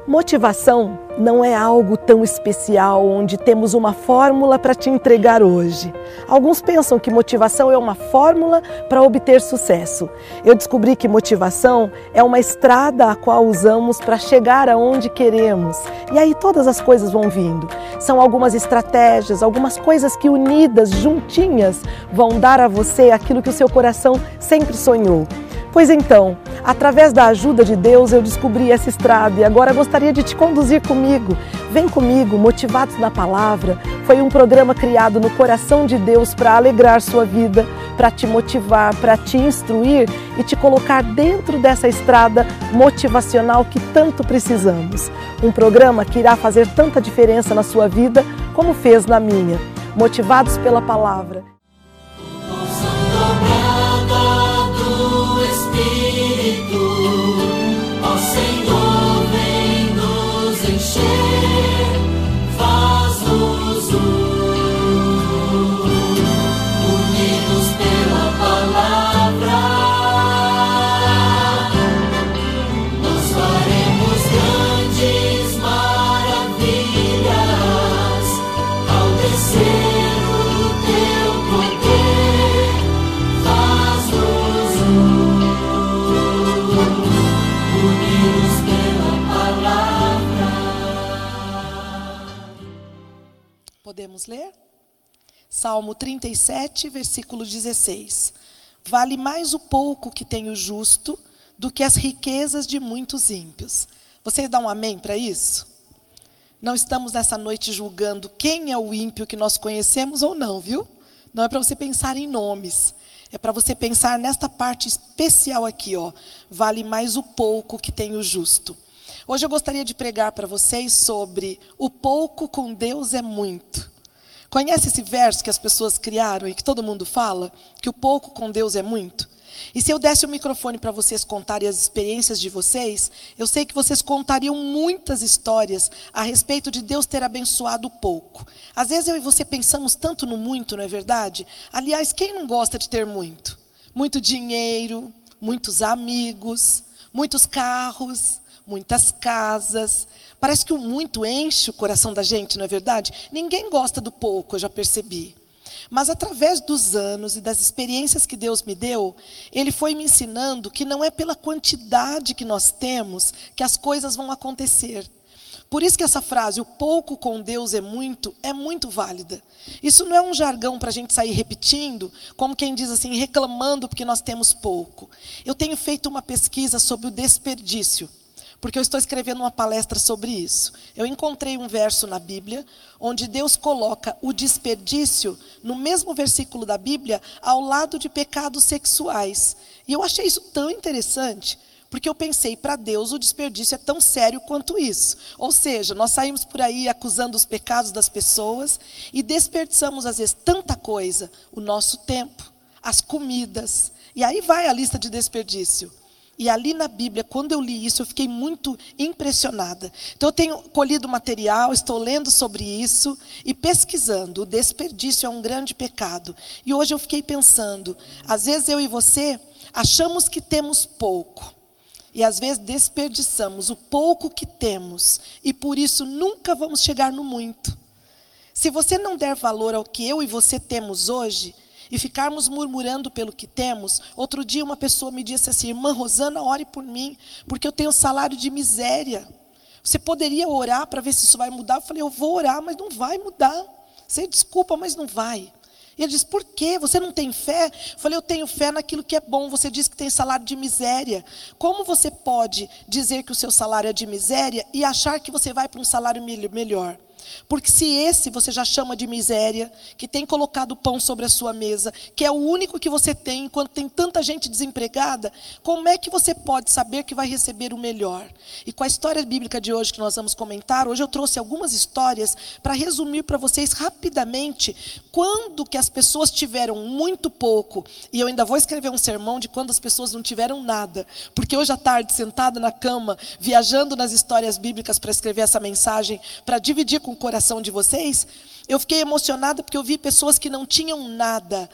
Motivação não é algo tão especial onde temos uma fórmula para te entregar hoje. Alguns pensam que motivação é uma fórmula para obter sucesso. Eu descobri que motivação é uma estrada a qual usamos para chegar aonde queremos. E aí todas as coisas vão vindo. São algumas estratégias, algumas coisas que unidas, juntinhas, vão dar a você aquilo que o seu coração sempre sonhou. Pois então, através da ajuda de Deus eu descobri essa estrada e agora gostaria de te conduzir comigo. Vem comigo, Motivados na Palavra. Foi um programa criado no coração de Deus para alegrar sua vida, para te motivar, para te instruir e te colocar dentro dessa estrada motivacional que tanto precisamos. Um programa que irá fazer tanta diferença na sua vida como fez na minha. Motivados pela Palavra. Ó Senhor, vem nos encher, faz-nos unidos pela palavra. Nós faremos grandes maravilhas ao descer o teu poder, faz-nos unidos pela palavra. Podemos ler? Salmo 37, versículo 16. Vale mais o pouco que tem o justo do que as riquezas de muitos ímpios. Vocês dão um amém para isso? Não estamos nessa noite julgando quem é o ímpio que nós conhecemos ou não, viu? Não é para você pensar em nomes. É para você pensar nesta parte especial aqui, ó. Vale mais o pouco que tem o justo. Hoje eu gostaria de pregar para vocês sobre o pouco com Deus é muito. Conhece esse verso que as pessoas criaram e que todo mundo fala? Que o pouco com Deus é muito? E se eu desse o microfone para vocês contarem as experiências de vocês, eu sei que vocês contariam muitas histórias a respeito de Deus ter abençoado pouco. Às vezes eu e você pensamos tanto no muito, não é verdade? Aliás, quem não gosta de ter muito? Muito dinheiro, muitos amigos, muitos carros, muitas casas. Parece que o muito enche o coração da gente, não é verdade? Ninguém gosta do pouco, eu já percebi. Mas através dos anos e das experiências que Deus me deu, Ele foi me ensinando que não é pela quantidade que nós temos que as coisas vão acontecer. Por isso que essa frase, o pouco com Deus é muito válida. Isso não é um jargão para a gente sair repetindo, como quem diz assim, reclamando porque nós temos pouco. Eu tenho feito uma pesquisa sobre o desperdício, porque eu estou escrevendo uma palestra sobre isso. Eu encontrei um verso na Bíblia, onde Deus coloca o desperdício no mesmo versículo da Bíblia, ao lado de pecados sexuais. E eu achei isso tão interessante, porque eu pensei, para Deus o desperdício é tão sério quanto isso. Ou seja, nós saímos por aí acusando os pecados das pessoas e desperdiçamos às vezes tanta coisa, o nosso tempo, as comidas, e aí vai a lista de desperdício. E ali na Bíblia, quando eu li isso, eu fiquei muito impressionada. Então eu tenho colhido material, estou lendo sobre isso e pesquisando. O desperdício é um grande pecado. E hoje eu fiquei pensando, às vezes eu e você achamos que temos pouco. E às vezes desperdiçamos o pouco que temos. E por isso nunca vamos chegar no muito. Se você não der valor ao que eu e você temos hoje, e ficarmos murmurando pelo que temos. Outro dia uma pessoa me disse assim, irmã Rosana, ore por mim, porque eu tenho salário de miséria. Você poderia orar para ver se isso vai mudar? Eu falei, eu vou orar, mas não vai mudar. Você desculpa, mas não vai. E ele disse, por quê? Você não tem fé? Eu falei, eu tenho fé naquilo que é bom. Você disse que tem salário de miséria. Como você pode dizer que o seu salário é de miséria e achar que você vai para um salário melhor? Porque se esse você já chama de miséria, que tem colocado pão sobre a sua mesa, que é o único que você tem, enquanto tem tanta gente desempregada, como é que você pode saber que vai receber o melhor? E com a história bíblica de hoje que nós vamos comentar, hoje eu trouxe algumas histórias para resumir para vocês rapidamente quando que as pessoas tiveram muito pouco, e eu ainda vou escrever um sermão de quando as pessoas não tiveram nada, porque hoje à tarde, sentada na cama, viajando nas histórias bíblicas para escrever essa mensagem, para dividir com o coração de vocês, eu fiquei emocionada porque eu vi pessoas que não tinham nada.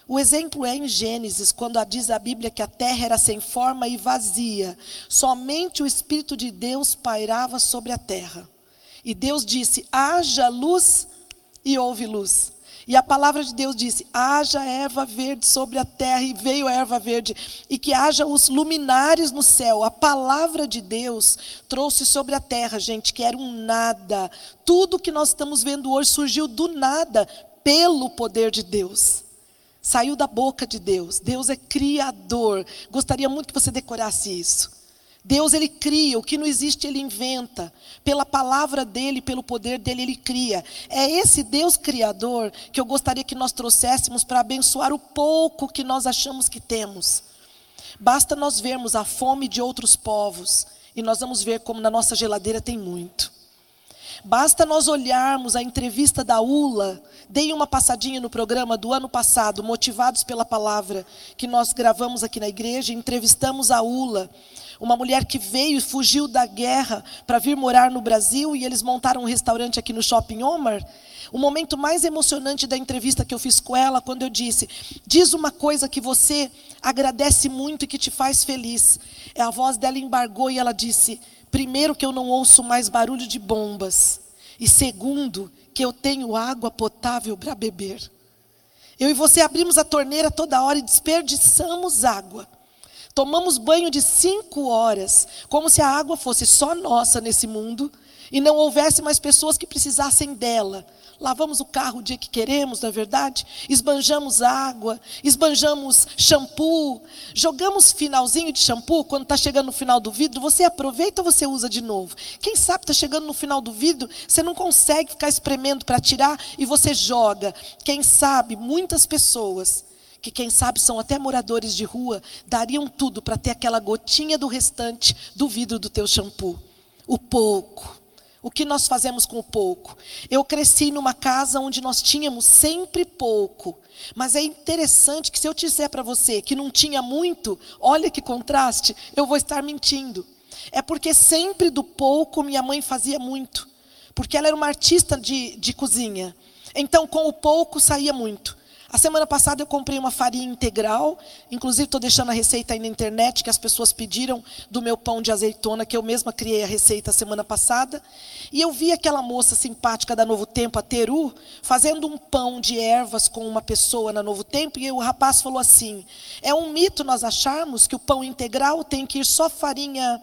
O exemplo é em Gênesis, quando diz a Bíblia que a terra era sem forma e vazia. Somente o Espírito de Deus pairava sobre a terra. E Deus disse, haja luz, e houve luz. E a palavra de Deus disse, haja erva verde sobre a terra, e veio a erva verde. E que haja os luminares no céu. A palavra de Deus trouxe sobre a terra, gente, que era um nada. Tudo que nós estamos vendo hoje surgiu do nada, pelo poder de Deus. Saiu da boca de Deus. Deus é criador. Gostaria muito que você decorasse isso. Deus, Ele cria. O que não existe, Ele inventa. Pela palavra dEle, pelo poder dEle, Ele cria. É esse Deus criador que eu gostaria que nós trouxéssemos para abençoar o pouco que nós achamos que temos. Basta nós vermos a fome de outros povos e nós vamos ver como na nossa geladeira tem muito. Basta nós olharmos a entrevista da Ula. Dei uma passadinha no programa do ano passado, motivados pela palavra que nós gravamos aqui na igreja. Entrevistamos a Ula, uma mulher que veio e fugiu da guerra para vir morar no Brasil. E eles montaram um restaurante aqui no Shopping Omar. O momento mais emocionante da entrevista que eu fiz com ela, quando eu disse, diz uma coisa que você agradece muito e que te faz feliz. A voz dela embargou e ela disse, primeiro que eu não ouço mais barulho de bombas. E segundo, que eu tenho água potável para beber. Eu e você abrimos a torneira toda hora e desperdiçamos água. Tomamos banho de 5 horas, como se a água fosse só nossa nesse mundo e não houvesse mais pessoas que precisassem dela. Lavamos o carro o dia que queremos, não é verdade? Esbanjamos água, esbanjamos shampoo, jogamos finalzinho de shampoo, quando está chegando no final do vidro, você aproveita ou você usa de novo? Quem sabe está chegando no final do vidro, você não consegue ficar espremendo para tirar e você joga. Quem sabe, muitas pessoas, que quem sabe são até moradores de rua, dariam tudo para ter aquela gotinha do restante do vidro do teu shampoo. O pouco. O que nós fazemos com o pouco? Eu cresci numa casa onde nós tínhamos sempre pouco. Mas é interessante que se eu disser para você que não tinha muito, olha que contraste, eu vou estar mentindo. É porque sempre do pouco minha mãe fazia muito. Porque ela era uma artista de cozinha. Então com o pouco saía muito. A semana passada eu comprei uma farinha integral, inclusive estou deixando a receita aí na internet, que as pessoas pediram do meu pão de azeitona, que eu mesma criei a receita a semana passada. E eu vi aquela moça simpática da Novo Tempo, a Teru, fazendo um pão de ervas com uma pessoa na Novo Tempo, e o rapaz falou assim, é um mito nós acharmos que o pão integral tem que ir só farinha...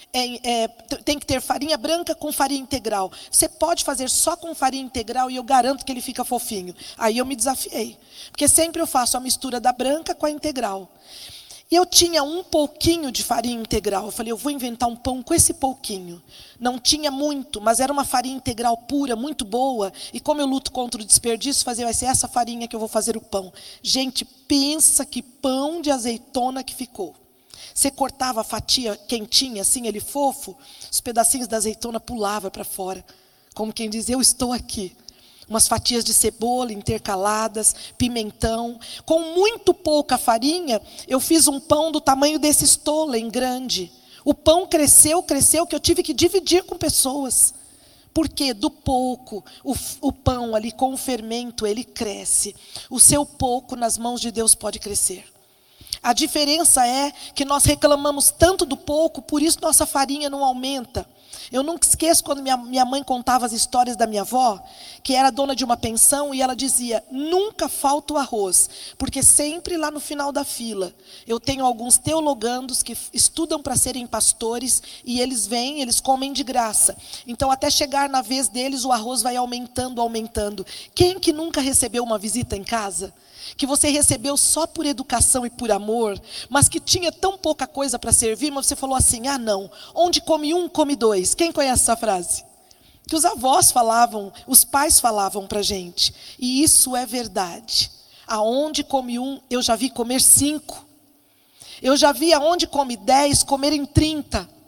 tem que ter farinha branca com farinha integral. Você pode fazer só com farinha integral e eu garanto que ele fica fofinho. Aí eu me desafiei. Porque sempre eu faço a mistura da branca com a integral. E eu tinha um pouquinho de farinha integral. Eu falei, eu vou inventar um pão com esse pouquinho. Não tinha muito, mas era uma farinha integral pura, muito boa. E como eu luto contra o desperdício, vai ser essa farinha que eu vou fazer o pão. Gente, pensa que pão de azeitona que ficou. Você cortava a fatia quentinha, assim, ele fofo, os pedacinhos da azeitona pulavam para fora. Como quem diz, eu estou aqui. Umas fatias de cebola intercaladas, pimentão. Com muito pouca farinha, eu fiz um pão do tamanho desse Stollen grande. O pão cresceu, que eu tive que dividir com pessoas. Porque do pouco, o pão ali com o fermento, ele cresce. O seu pouco nas mãos de Deus pode crescer. A diferença é que nós reclamamos tanto do pouco, por isso nossa farinha não aumenta. Eu nunca esqueço quando minha mãe contava as histórias da minha avó, que era dona de uma pensão, e ela dizia, nunca falta o arroz, porque sempre lá no final da fila, eu tenho alguns teologandos que estudam para serem pastores, e eles vêm, eles comem de graça. Então até chegar na vez deles, o arroz vai aumentando, aumentando. Quem que nunca recebeu uma visita em casa? Que você recebeu só por educação e por amor, mas que tinha tão pouca coisa para servir, mas você falou assim, ah não, onde come um, come dois. Quem conhece essa frase? Que os avós falavam, os pais falavam para a gente. E isso é verdade. Aonde come um, eu já vi comer 5. Eu já vi aonde come 10, comerem 30.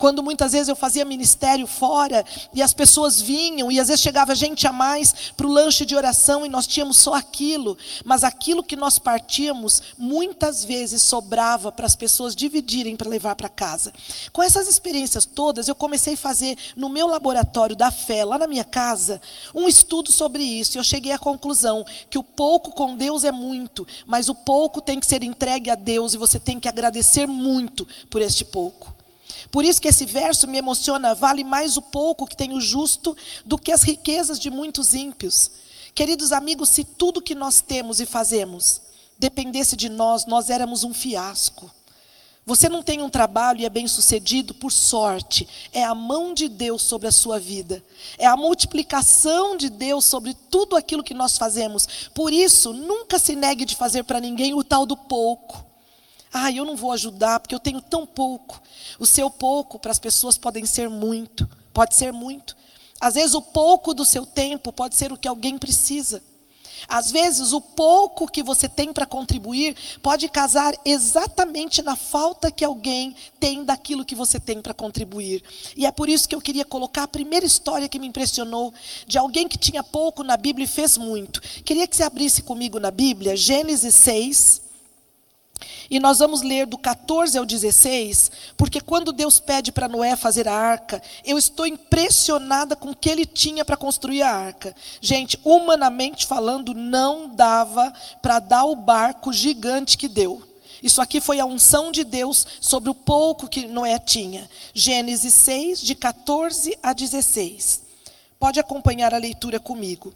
Quando muitas vezes eu fazia ministério fora e as pessoas vinham e às vezes chegava gente a mais para o lanche de oração e nós tínhamos só aquilo, mas aquilo que nós partíamos muitas vezes sobrava para as pessoas dividirem para levar para casa. Com essas experiências todas, eu comecei a fazer no meu laboratório da fé, lá na minha casa, um estudo sobre isso. E eu cheguei à conclusão que o pouco com Deus é muito, mas o pouco tem que ser entregue a Deus e você tem que agradecer muito por este pouco. Por isso que esse verso me emociona: vale mais o pouco que tem o justo do que as riquezas de muitos ímpios. Queridos amigos, se tudo que nós temos e fazemos dependesse de nós, nós éramos um fiasco. Você não tem um trabalho e é bem sucedido por sorte. É a mão de Deus sobre a sua vida. É a multiplicação de Deus sobre tudo aquilo que nós fazemos. Por isso, nunca se negue de fazer para ninguém o tal do pouco. Eu não vou ajudar porque eu tenho tão pouco. O seu pouco para as pessoas pode ser muito. Às vezes o pouco do seu tempo pode ser o que alguém precisa. Às vezes o pouco que você tem para contribuir pode casar exatamente na falta que alguém tem daquilo que você tem para contribuir. E é por isso que eu queria colocar a primeira história que me impressionou, de alguém que tinha pouco na Bíblia e fez muito. Queria que você abrisse comigo na Bíblia, Gênesis 6. E nós vamos ler do 14 ao 16, porque quando Deus pede para Noé fazer a arca, eu estou impressionada com o que ele tinha para construir a arca. Gente, humanamente falando, não dava para dar o barco gigante que deu. Isso aqui foi a unção de Deus sobre o pouco que Noé tinha. Gênesis 6, de 14 a 16. Pode acompanhar a leitura comigo.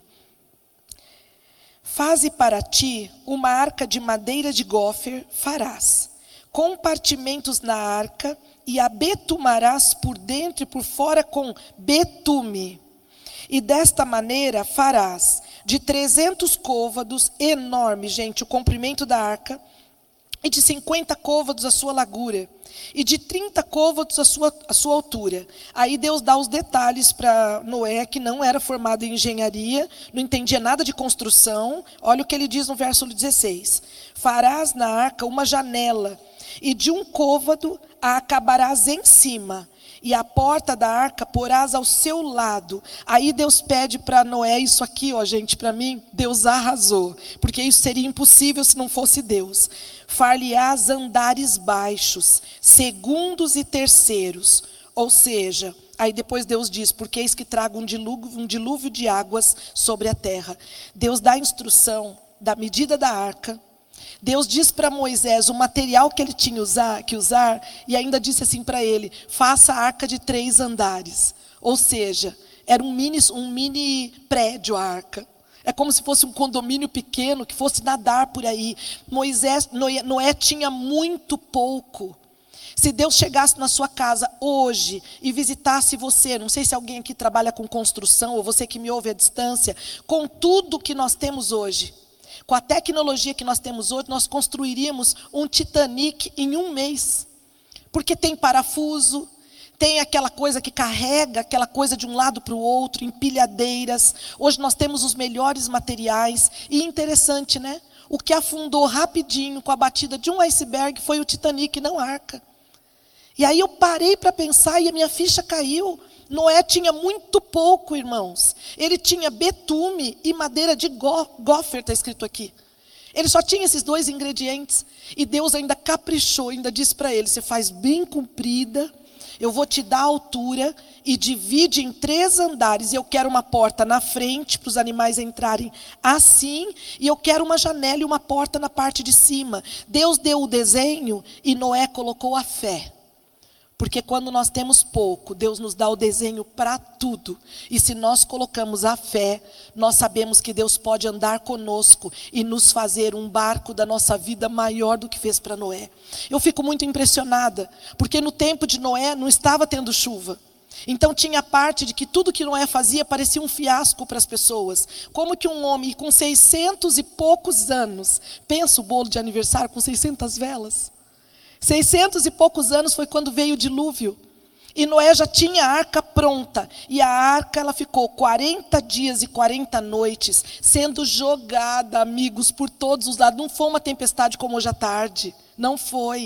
Faze para ti uma arca de madeira de gófer, farás compartimentos na arca e a betumarás por dentro e por fora com betume. E desta maneira farás de 300 côvados, enorme, gente, o comprimento da arca, e de 50 côvados a sua largura, e de 30 côvados a sua altura. Aí Deus dá os detalhes para Noé, que não era formado em engenharia, não entendia nada de construção. Olha o que ele diz no verso 16. Farás na arca uma janela, e de um côvado a acabarás em cima, e a porta da arca porás ao seu lado. Aí Deus pede para Noé, isso aqui, gente, para mim, Deus arrasou. Porque isso seria impossível se não fosse Deus. Far-lhe-ás andares baixos, segundos e terceiros. Ou seja, aí depois Deus diz, porque eis que trago um dilúvio de águas sobre a terra. Deus dá a instrução da medida da arca. Deus diz para Moisés o material que ele tinha que usar, e ainda disse assim para ele: faça a arca de 3 andares. Ou seja, era um mini prédio a arca. É como se fosse um condomínio pequeno que fosse nadar por aí. Noé tinha muito pouco. Se Deus chegasse na sua casa hoje e visitasse você, não sei se alguém aqui trabalha com construção, ou você que me ouve à distância, com tudo que nós temos hoje, com a tecnologia que nós temos hoje, nós construiríamos um Titanic em 1 mês. Porque tem parafuso, tem aquela coisa que carrega, aquela coisa de um lado para o outro, empilhadeiras. Hoje nós temos os melhores materiais. E interessante, né? O que afundou rapidinho com a batida de um iceberg foi o Titanic, não a arca. E aí eu parei para pensar e a minha ficha caiu. Noé tinha muito pouco, irmãos. Ele tinha betume e madeira de gófer, está escrito aqui. Ele só tinha esses 2 ingredientes. E Deus ainda caprichou, ainda disse para ele: você faz bem comprida, eu vou te dar a altura e divide em 3 andares. E eu quero uma porta na frente para os animais entrarem assim. E eu quero uma janela e uma porta na parte de cima. Deus deu o desenho e Noé colocou a fé. Porque quando nós temos pouco, Deus nos dá o desenho para tudo. E se nós colocamos a fé, nós sabemos que Deus pode andar conosco e nos fazer um barco da nossa vida maior do que fez para Noé. Eu fico muito impressionada, porque no tempo de Noé não estava tendo chuva. Então tinha a parte de que tudo que Noé fazia parecia um fiasco para as pessoas. Como que um homem com 600 e poucos anos, pensa o bolo de aniversário com 600 velas. 600 e poucos anos foi quando veio o dilúvio. E Noé já tinha a arca pronta. E a arca ela ficou 40 dias e 40 noites sendo jogada, amigos, por todos os lados. Não foi uma tempestade como hoje à tarde. Não foi.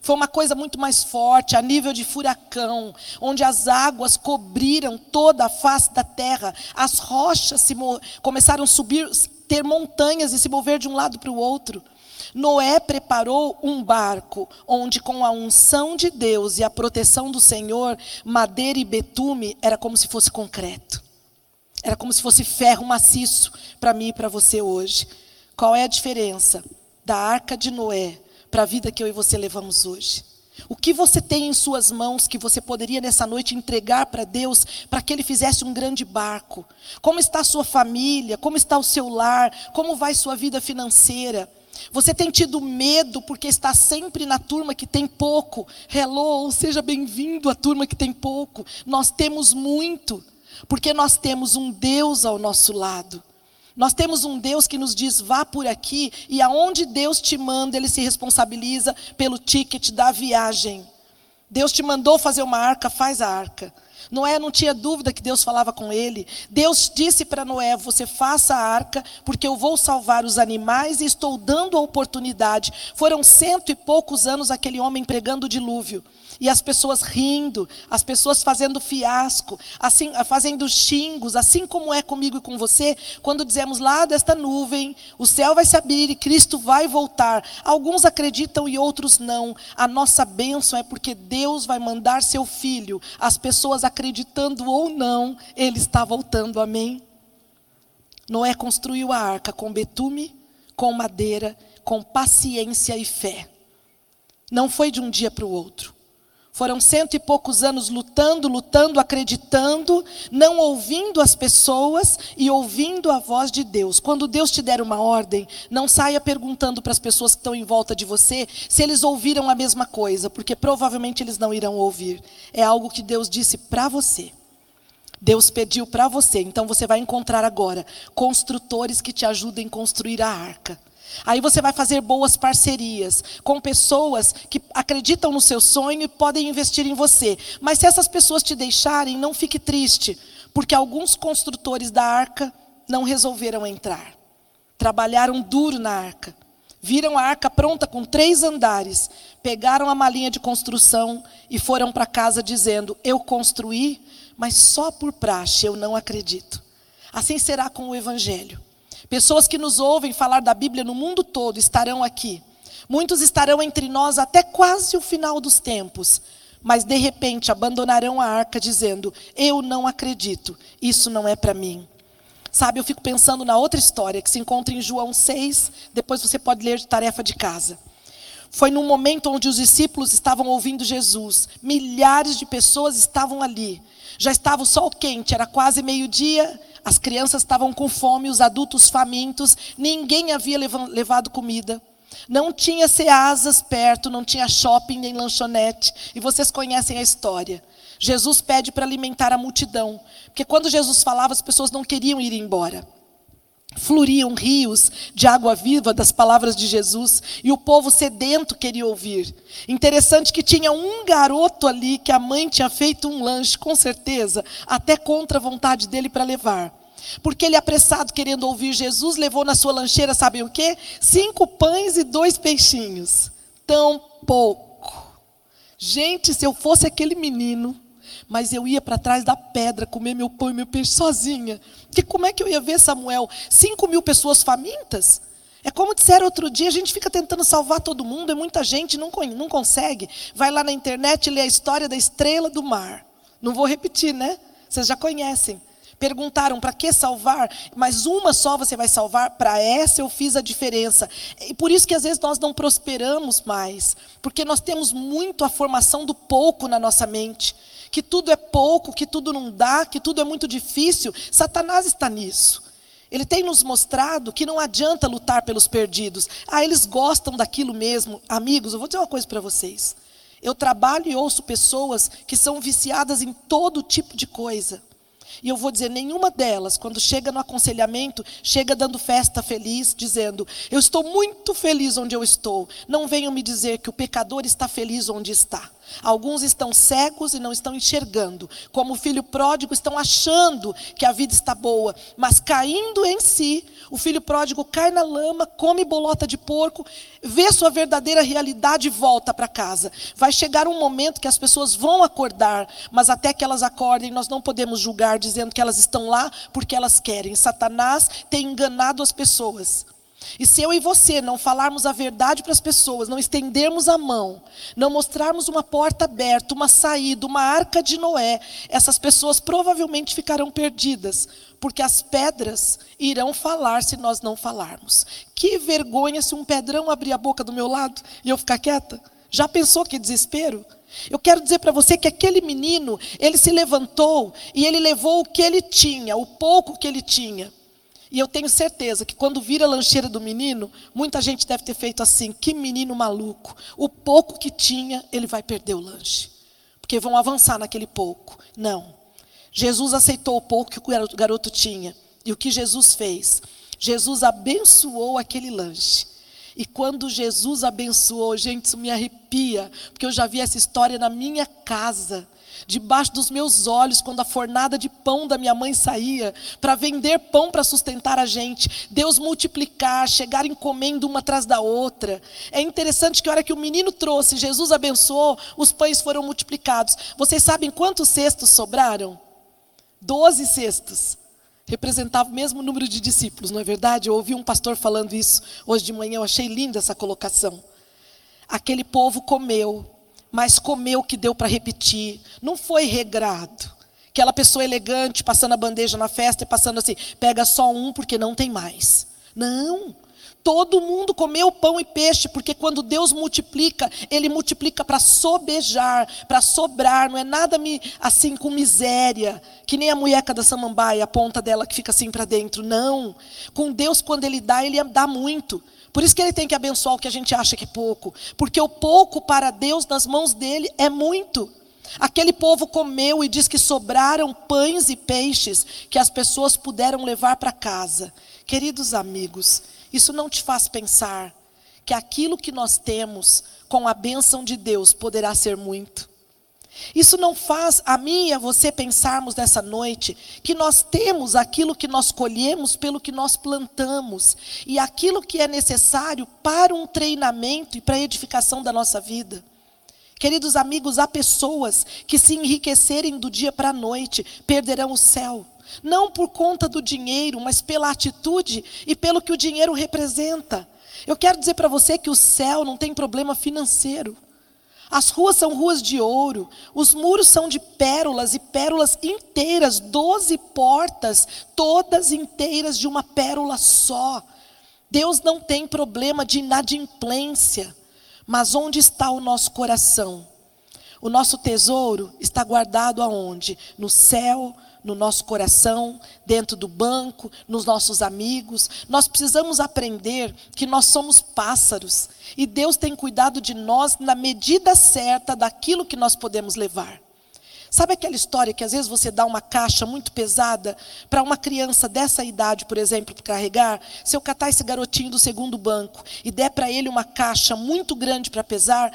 Foi uma coisa muito mais forte, a nível de furacão, onde as águas cobriram toda a face da terra, as rochas começaram a subir, ter montanhas e se mover de um lado para o outro. Noé preparou um barco, onde com a unção de Deus e a proteção do Senhor, madeira e betume era como se fosse concreto. Era como se fosse ferro maciço para mim e para você hoje. Qual é a diferença da arca de Noé para a vida que eu e você levamos hoje? O que você tem em suas mãos que você poderia nessa noite entregar para Deus, para que Ele fizesse um grande barco? Como está a sua família? Como está o seu lar? Como vai sua vida financeira? Você tem tido medo porque está sempre na turma que tem pouco? Hello, seja bem-vindo à turma que tem pouco. Nós temos muito, porque nós temos um Deus ao nosso lado. Nós temos um Deus que nos diz, vá por aqui, e aonde Deus te manda, Ele se responsabiliza pelo ticket da viagem. Deus te mandou fazer uma arca, faz a arca. Noé não tinha dúvida que Deus falava com ele. Deus disse para Noé, você faça a arca, porque eu vou salvar os animais e estou dando a oportunidade. Foram 100 e poucos anos aquele homem pregando o dilúvio. E as pessoas rindo, as pessoas fazendo fiasco, assim, fazendo xingos, assim como é comigo e com você, quando dizemos lá desta nuvem, o céu vai se abrir e Cristo vai voltar. Alguns acreditam e outros não. A nossa bênção é porque Deus vai mandar seu Filho. As pessoas acreditando ou não, Ele está voltando, amém? Noé construiu a arca com betume, com madeira, com paciência e fé. Não foi de um dia para o outro. Foram 100 e poucos anos lutando, acreditando, não ouvindo as pessoas e ouvindo a voz de Deus. Quando Deus te der uma ordem, não saia perguntando para as pessoas que estão em volta de você se eles ouviram a mesma coisa, porque provavelmente eles não irão ouvir. É algo que Deus disse para você. Deus pediu para você, então você vai encontrar agora construtores que te ajudem a construir a arca. Aí você vai fazer boas parcerias com pessoas que acreditam no seu sonho e podem investir em você. Mas se essas pessoas te deixarem, não fique triste, porque alguns construtores da arca não resolveram entrar. Trabalharam duro na arca. Viram a arca pronta com 3 andares. Pegaram a malinha de construção e foram para casa dizendo, eu construí, mas só por praxe, eu não acredito. Assim será com o Evangelho. Pessoas que nos ouvem falar da Bíblia no mundo todo estarão aqui. Muitos estarão entre nós até quase o final dos tempos. Mas de repente abandonarão a arca dizendo, eu não acredito, isso não é para mim. Sabe, eu fico pensando na outra história que se encontra em João 6, depois você pode ler de tarefa de casa. Foi num momento onde os discípulos estavam ouvindo Jesus. Milhares de pessoas estavam ali. Já estava o sol quente, era quase meio-dia. As crianças estavam com fome, os adultos famintos. Ninguém havia levado comida. Não tinha Ceasas perto, não tinha shopping nem lanchonete. E vocês conhecem a história. Jesus pede para alimentar a multidão. Porque quando Jesus falava, as pessoas não queriam ir embora. Floriam rios de água viva das palavras de Jesus. E o povo sedento queria ouvir. Interessante que tinha um garoto ali que a mãe tinha feito um lanche, com certeza, até contra a vontade dele para levar. Porque ele apressado querendo ouvir Jesus, levou na sua lancheira, sabem o quê? 5 pães e 2 peixinhos. Tão pouco. Gente, se eu fosse aquele menino, mas eu ia para trás da pedra comer meu pão e meu peixe sozinha. Porque como é que eu ia ver, Samuel? 5.000 pessoas famintas? É como disseram outro dia, a gente fica tentando salvar todo mundo, é muita gente, não consegue. Vai lá na internet e lê a história da estrela do mar. Não vou repetir, né? Vocês já conhecem. Perguntaram, para que salvar? Mas uma só você vai salvar? Para essa eu fiz a diferença. E por isso que às vezes nós não prosperamos mais. Porque nós temos muito a formação do pouco na nossa mente. Que tudo é pouco, que tudo não dá, que tudo é muito difícil. Satanás está nisso. Ele tem nos mostrado que não adianta lutar pelos perdidos. Eles gostam daquilo mesmo. Amigos, eu vou dizer uma coisa para vocês. Eu trabalho e ouço pessoas que são viciadas em todo tipo de coisa. E eu vou dizer, nenhuma delas, quando chega no aconselhamento, chega dando festa feliz, dizendo, eu estou muito feliz onde eu estou. Não venham me dizer que o pecador está feliz onde está. Alguns estão cegos e não estão enxergando. Como o filho pródigo, estão achando que a vida está boa, mas caindo em si. O filho pródigo cai na lama, come bolota de porco, vê sua verdadeira realidade e volta para casa. Vai chegar um momento que as pessoas vão acordar, mas até que elas acordem, nós não podemos julgar dizendo que elas estão lá porque elas querem. Satanás tem enganado as pessoas. E se eu e você não falarmos a verdade para as pessoas, não estendermos a mão, não mostrarmos uma porta aberta, uma saída, uma arca de Noé, essas pessoas provavelmente ficarão perdidas, porque as pedras irão falar se nós não falarmos. Que vergonha se um pedrão abrir a boca do meu lado e eu ficar quieta. Já pensou que desespero? Eu quero dizer para você que aquele menino, ele se levantou e ele levou o que ele tinha, o pouco que ele tinha. E eu tenho certeza que quando vira a lancheira do menino, muita gente deve ter feito assim: que menino maluco. O pouco que tinha, ele vai perder o lanche. Porque vão avançar naquele pouco. Não. Jesus aceitou o pouco que o garoto tinha. E o que Jesus fez? Jesus abençoou aquele lanche. E quando Jesus abençoou, gente, isso me arrepia. Porque eu já vi essa história na minha casa. Debaixo dos meus olhos, quando a fornada de pão da minha mãe saía, para vender pão para sustentar a gente, Deus multiplicar, chegar encomenda uma atrás da outra. É interessante que a hora que o menino trouxe, Jesus abençoou, os pães foram multiplicados. Vocês sabem quantos cestos sobraram? 12 cestos. Representava o mesmo número de discípulos, não é verdade? Eu ouvi um pastor falando isso hoje de manhã, eu achei linda essa colocação. Aquele povo comeu. Mas comeu o que deu para repetir. Não foi regrado. Aquela pessoa elegante passando a bandeja na festa e passando assim, pega só um porque não tem mais. Não. Todo mundo comeu pão e peixe, porque quando Deus multiplica, Ele multiplica para sobejar, para sobrar. Não é nada assim com miséria, que nem a mueca da samambaia, a ponta dela que fica assim para dentro. Não. Com Deus, quando Ele dá muito. Por isso que Ele tem que abençoar o que a gente acha que é pouco. Porque o pouco para Deus nas mãos dEle é muito. Aquele povo comeu e diz que sobraram pães e peixes que as pessoas puderam levar para casa. Queridos amigos, isso não te faz pensar que aquilo que nós temos com a bênção de Deus poderá ser muito? Isso não faz a mim e a você pensarmos nessa noite que nós temos aquilo que nós colhemos pelo que nós plantamos e aquilo que é necessário para um treinamento e para a edificação da nossa vida. Queridos amigos, há pessoas que se enriquecerem do dia para a noite perderão o céu. Não por conta do dinheiro, mas pela atitude e pelo que o dinheiro representa. Eu quero dizer para você que o céu não tem problema financeiro. As ruas são ruas de ouro, os muros são de pérolas e pérolas inteiras, 12 portas, todas inteiras de uma pérola só. Deus não tem problema de inadimplência, mas onde está o nosso coração? O nosso tesouro está guardado aonde? No céu, no nosso coração, dentro do banco, nos nossos amigos. Nós precisamos aprender que nós somos pássaros. E Deus tem cuidado de nós na medida certa daquilo que nós podemos levar. Sabe aquela história que às vezes você dá uma caixa muito pesada para uma criança dessa idade, por exemplo, para carregar? Se eu catar esse garotinho do segundo banco e der para ele uma caixa muito grande para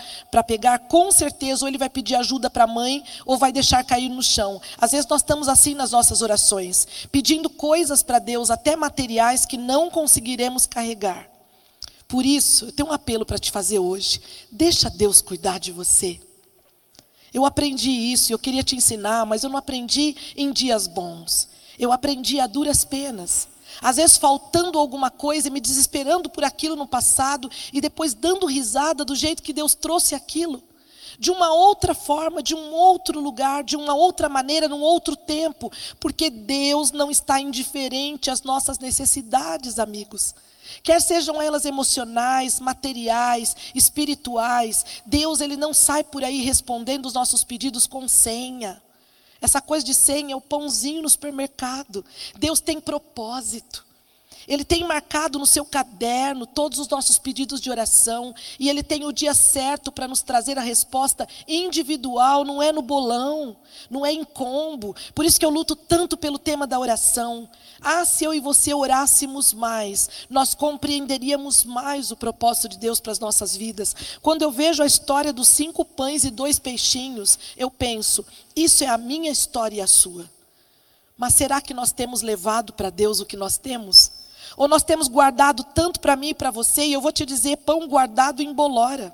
pegar, com certeza ou ele vai pedir ajuda para a mãe ou vai deixar cair no chão. Às vezes nós estamos assim nas nossas orações, pedindo coisas para Deus, até materiais que não conseguiremos carregar. Por isso, eu tenho um apelo para te fazer hoje. Deixa Deus cuidar de você. Eu aprendi isso, eu queria te ensinar, mas eu não aprendi em dias bons. Eu aprendi a duras penas. Às vezes faltando alguma coisa e me desesperando por aquilo no passado e depois dando risada do jeito que Deus trouxe aquilo. De uma outra forma, de um outro lugar, de uma outra maneira, num outro tempo. Porque Deus não está indiferente às nossas necessidades, amigos. Quer sejam elas emocionais, materiais, espirituais. Deus, Ele não sai por aí respondendo os nossos pedidos com senha. Essa coisa de senha é o pãozinho no supermercado. Deus tem propósito. Ele tem marcado no seu caderno todos os nossos pedidos de oração. E Ele tem o dia certo para nos trazer a resposta individual. Não é no bolão, não é em combo. Por isso que eu luto tanto pelo tema da oração. Se eu e você orássemos mais, nós compreenderíamos mais o propósito de Deus para as nossas vidas. Quando eu vejo a história dos 5 pães e 2 peixinhos, eu penso, isso é a minha história e a sua. Mas será que nós temos levado para Deus o que nós temos? Ou nós temos guardado tanto para mim e para você, e eu vou te dizer, pão guardado embolora.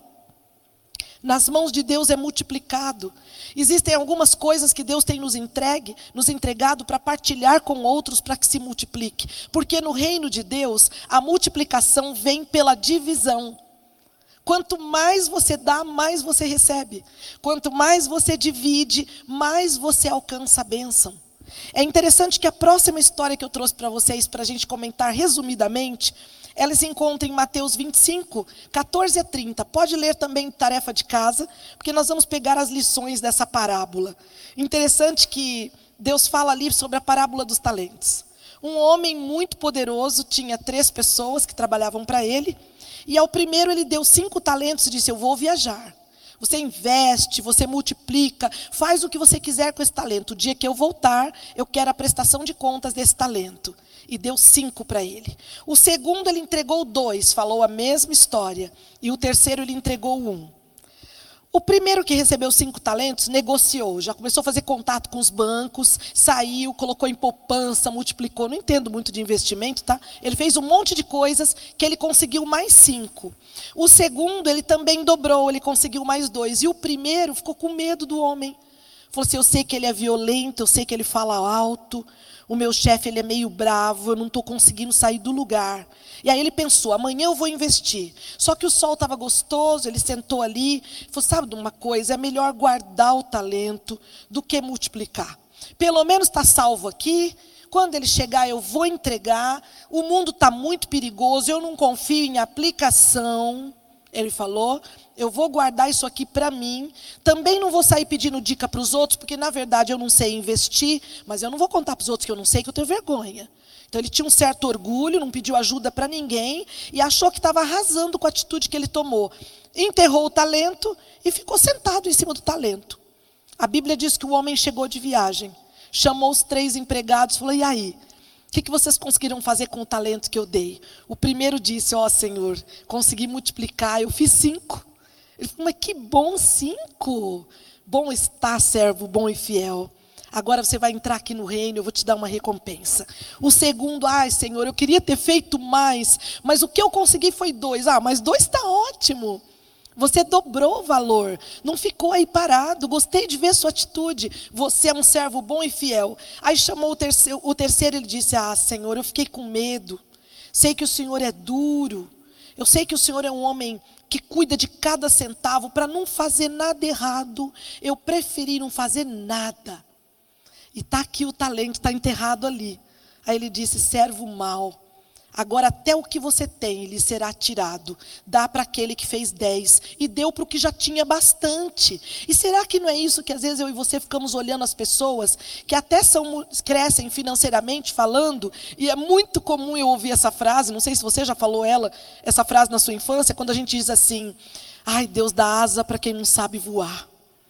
Nas mãos de Deus é multiplicado. Existem algumas coisas que Deus tem nos entregado para partilhar com outros para que se multiplique. Porque no reino de Deus, a multiplicação vem pela divisão. Quanto mais você dá, mais você recebe. Quanto mais você divide, mais você alcança a bênção. É interessante que a próxima história que eu trouxe para vocês, para a gente comentar resumidamente, ela se encontra em Mateus 25, 14 a 30. Pode ler também tarefa de casa, porque nós vamos pegar as lições dessa parábola. Interessante que Deus fala ali sobre a parábola dos talentos. Um homem muito poderoso tinha 3 pessoas que trabalhavam para ele, e ao primeiro ele deu 5 talentos e disse, eu vou viajar. Você investe, você multiplica, faz o que você quiser com esse talento. O dia que eu voltar, eu quero a prestação de contas desse talento. E deu 5 para ele. O segundo ele entregou 2, falou a mesma história. E o terceiro ele entregou 1. O primeiro que recebeu 5 talentos, negociou. Já começou a fazer contato com os bancos, saiu, colocou em poupança, multiplicou. Não entendo muito de investimento, tá? Ele fez um monte de coisas que ele conseguiu mais 5. O segundo, ele também dobrou, ele conseguiu mais 2. E o primeiro ficou com medo do homem. Falou assim, eu sei que ele é violento, eu sei que ele fala alto. O meu chefe, ele é meio bravo, eu não estou conseguindo sair do lugar. E aí ele pensou, amanhã eu vou investir. Só que o sol estava gostoso, ele sentou ali. Falou, sabe de uma coisa, é melhor guardar o talento do que multiplicar. Pelo menos está salvo aqui. Quando ele chegar, eu vou entregar. O mundo está muito perigoso, eu não confio em aplicação. Ele falou, eu vou guardar isso aqui para mim. Também não vou sair pedindo dica para os outros, porque na verdade eu não sei investir. Mas eu não vou contar para os outros que eu não sei, que eu tenho vergonha. Então ele tinha um certo orgulho, não pediu ajuda para ninguém. E achou que estava arrasando com a atitude que ele tomou. Enterrou o talento e ficou sentado em cima do talento. A Bíblia diz que o homem chegou de viagem. Chamou os 3 empregados e falou, e aí? O que vocês conseguiram fazer com o talento que eu dei? O primeiro disse, Senhor, consegui multiplicar, eu fiz 5. Ele falou, mas que bom, 5. Bom está, servo bom e fiel. Agora você vai entrar aqui no reino, eu vou te dar uma recompensa. O segundo, Senhor, eu queria ter feito mais, mas o que eu consegui foi 2. Mas 2 está ótimo. Você dobrou o valor, não ficou aí parado. Gostei de ver sua atitude. Você é um servo bom e fiel. Aí chamou o terceiro, ele disse, Senhor, eu fiquei com medo. Sei que o Senhor é duro. Eu sei que o Senhor é um homem que cuida de cada centavo. Para não fazer nada errado, eu preferi não fazer nada. E está aqui o talento, está enterrado ali. Aí ele disse, servo mau. Agora até o que você tem lhe será tirado. Dá para aquele que fez 10 e deu para o que já tinha bastante. E será que não é isso que às vezes eu e você ficamos olhando as pessoas que até crescem financeiramente falando? E é muito comum eu ouvir essa frase, não sei se você já falou essa frase na sua infância, quando a gente diz assim, Deus dá asa para quem não sabe voar.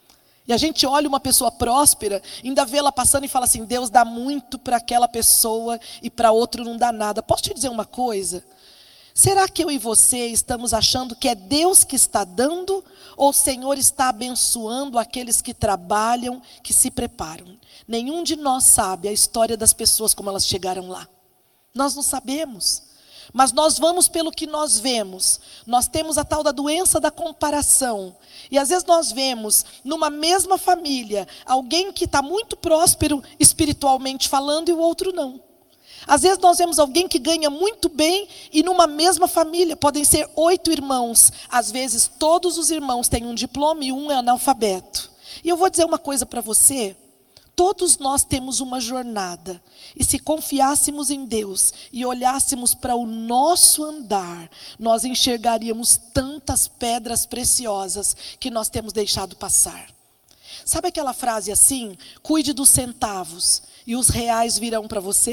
E a gente olha uma pessoa próspera, ainda vê ela passando e fala assim, Deus dá muito para aquela pessoa e para outro não dá nada. Posso te dizer uma coisa? Será que eu e você estamos achando que é Deus que está dando ou o Senhor está abençoando aqueles que trabalham, que se preparam? Nenhum de nós sabe a história das pessoas como elas chegaram lá. Nós não sabemos. Mas nós vamos pelo que nós vemos. Nós temos a tal da doença da comparação. E às vezes nós vemos numa mesma família alguém que está muito próspero espiritualmente falando e o outro não. Às vezes nós vemos alguém que ganha muito bem e numa mesma família podem ser 8 irmãos. Às vezes todos os irmãos têm um diploma e um é analfabeto. E eu vou dizer uma coisa para você. Todos nós temos uma jornada, e se confiássemos em Deus e olhássemos para o nosso andar, nós enxergaríamos tantas pedras preciosas que nós temos deixado passar. Sabe aquela frase assim, cuide dos centavos e os reais virão para você?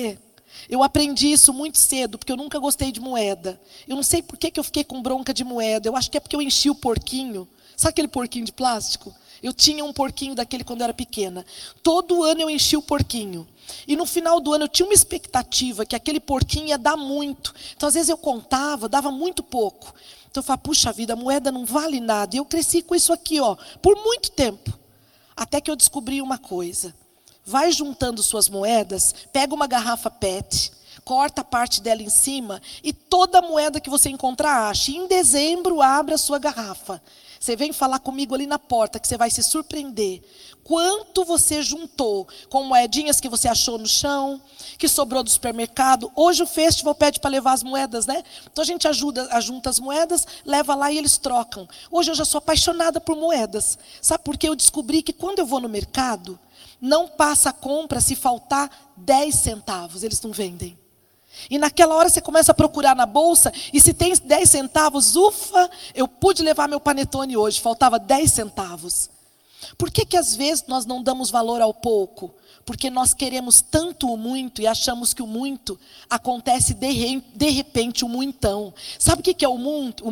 Eu aprendi isso muito cedo, porque eu nunca gostei de moeda. Eu não sei por que eu fiquei com bronca de moeda. Eu acho que é porque eu enchi o porquinho. Sabe aquele porquinho de plástico? Eu tinha um porquinho daquele quando eu era pequena. Todo ano eu enchi o porquinho. E no final do ano eu tinha uma expectativa que aquele porquinho ia dar muito. Então às vezes eu contava, dava muito pouco. Então eu falava, puxa vida, a moeda não vale nada. E eu cresci com isso aqui, ó, por muito tempo. Até que eu descobri uma coisa. Vai juntando suas moedas, pega uma garrafa PET, corta a parte dela em cima e toda moeda que você encontrar ache. Em dezembro, abra a sua garrafa. Você vem falar comigo ali na porta que você vai se surpreender. Quanto você juntou com moedinhas que você achou no chão, que sobrou do supermercado. Hoje o festival pede para levar as moedas, né? Então a gente junta as moedas, leva lá e eles trocam. Hoje eu já sou apaixonada por moedas. Sabe por quê? Eu descobri que quando eu vou no mercado, não passa a compra se faltar 10 centavos. Eles não vendem. E naquela hora você começa a procurar na bolsa, e se tem 10 centavos, ufa, eu pude levar meu panetone hoje, faltava 10 centavos. Por que às vezes nós não damos valor ao pouco? Porque nós queremos tanto o muito e achamos que o muito acontece de repente o muitão. Sabe o que é o muito?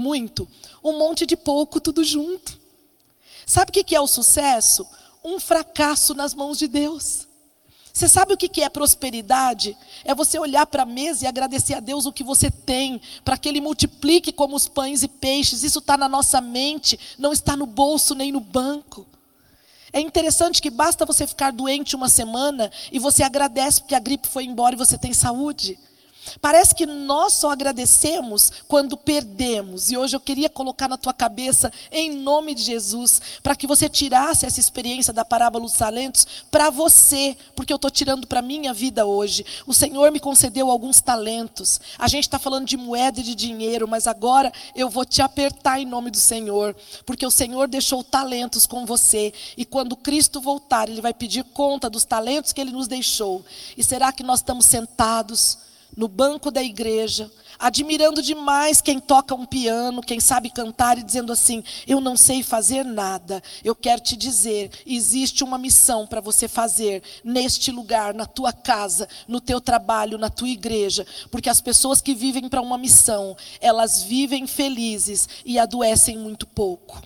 Um monte de pouco tudo junto. Sabe o que é o sucesso? Um fracasso nas mãos de Deus. Você sabe o que é prosperidade? É você olhar para a mesa e agradecer a Deus o que você tem, para que Ele multiplique como os pães e peixes. Isso está na nossa mente, não está no bolso nem no banco. É interessante que basta você ficar doente uma semana e você agradece porque a gripe foi embora e você tem saúde. Parece que nós só agradecemos quando perdemos. E hoje eu queria colocar na tua cabeça, em nome de Jesus, para que você tirasse essa experiência da parábola dos talentos para você, porque eu estou tirando para a minha vida hoje. O Senhor me concedeu alguns talentos. A gente está falando de moeda e de dinheiro, mas agora eu vou te apertar em nome do Senhor, porque o Senhor deixou talentos com você. E quando Cristo voltar, Ele vai pedir conta dos talentos que Ele nos deixou. E será que nós estamos sentados no banco da igreja, admirando demais quem toca um piano, quem sabe cantar e dizendo assim, eu não sei fazer nada. Eu quero te dizer, existe uma missão para você fazer neste lugar, na tua casa, no teu trabalho, na tua igreja. Porque as pessoas que vivem para uma missão, elas vivem felizes e adoecem muito pouco.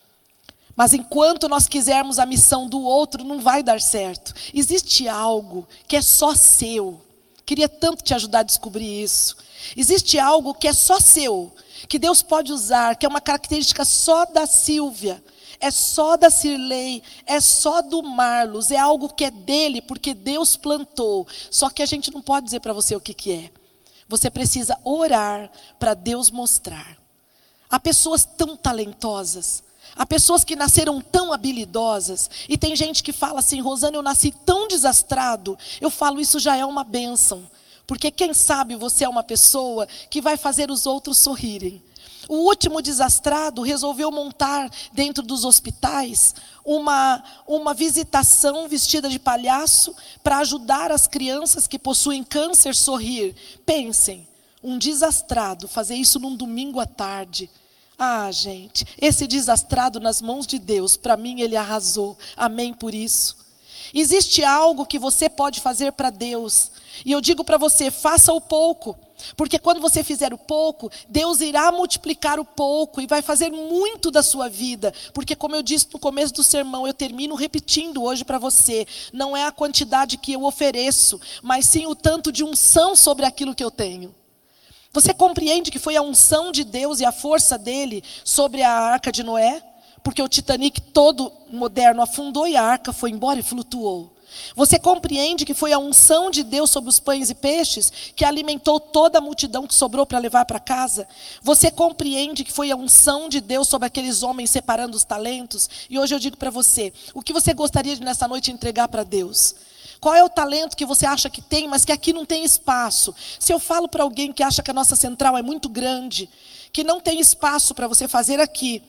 Mas enquanto nós quisermos a missão do outro, não vai dar certo. Existe algo que é só seu. Queria tanto te ajudar a descobrir isso. Existe algo que é só seu, que Deus pode usar, que é uma característica só da Silvia, é só da Cirlei, é só do Marlos, é algo que é dele, porque Deus plantou. Só que a gente não pode dizer para você o que é. Você precisa orar para Deus mostrar. Há pessoas tão talentosas, há pessoas que nasceram tão habilidosas, e tem gente que fala assim, Rosana, eu nasci tão desastrado. Eu falo, isso já é uma bênção, porque quem sabe você é uma pessoa que vai fazer os outros sorrirem. O último desastrado resolveu montar dentro dos hospitais uma visitação vestida de palhaço para ajudar as crianças que possuem câncer a sorrir. Pensem, um desastrado fazer isso num domingo à tarde. Ah, gente, esse desastrado nas mãos de Deus, para mim Ele arrasou. Amém por isso. Existe algo que você pode fazer para Deus. E eu digo para você, faça o pouco. Porque quando você fizer o pouco, Deus irá multiplicar o pouco e vai fazer muito da sua vida. Porque como eu disse no começo do sermão, eu termino repetindo hoje para você. Não é a quantidade que eu ofereço, mas sim o tanto de unção sobre aquilo que eu tenho. Você compreende que foi a unção de Deus e a força dele sobre a arca de Noé? Porque o Titanic todo moderno afundou e a arca foi embora e flutuou. Você compreende que foi a unção de Deus sobre os pães e peixes que alimentou toda a multidão que sobrou para levar para casa? Você compreende que foi a unção de Deus sobre aqueles homens separando os talentos? E hoje eu digo para você, o que você gostaria de nessa noite entregar para Deus? Qual é o talento que você acha que tem, mas que aqui não tem espaço? Se eu falo para alguém que acha que a nossa central é muito grande, que não tem espaço para você fazer aqui,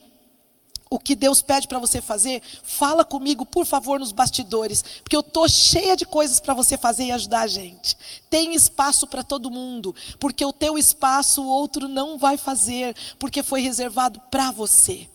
o que Deus pede para você fazer, fala comigo, por favor, nos bastidores, porque eu estou cheia de coisas para você fazer e ajudar a gente. Tem espaço para todo mundo, porque o teu espaço o outro não vai fazer, porque foi reservado para você.